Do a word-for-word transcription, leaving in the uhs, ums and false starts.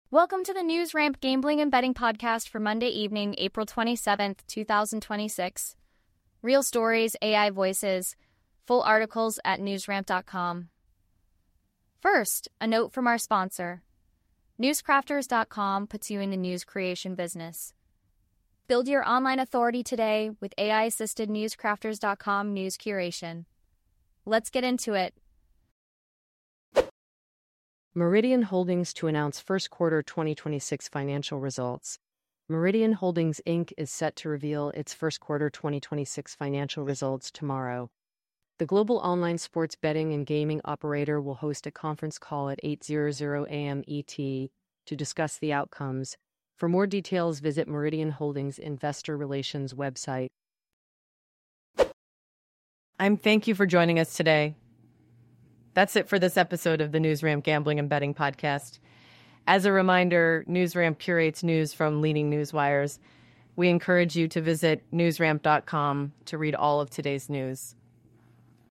Welcome to the NewsRamp Gambling and Betting Podcast for Monday evening, April twenty-seventh, twenty twenty-six. Real stories, A I voices, full articles at newsramp dot com. First, a note from our sponsor. newscrafters dot com puts you in the news creation business. Build your online authority today with A I-assisted newscrafters dot com news curation. Let's get into it. Meridian Holdings to announce first quarter twenty twenty-six financial results. Meridian Holdings, Incorporated is set to reveal its first quarter twenty twenty-six financial results tomorrow. The global online sports betting and gaming operator will host a conference call at eight hundred a.m. E T to discuss the outcomes. For more details, visit Meridian Holdings Investor Relations website. I'm thank you for joining us today. That's it for this episode of the NewsRamp Gambling and Betting Podcast. As a reminder, NewsRamp curates news from leading news wires. We encourage you to visit newsramp dot com to read all of today's news.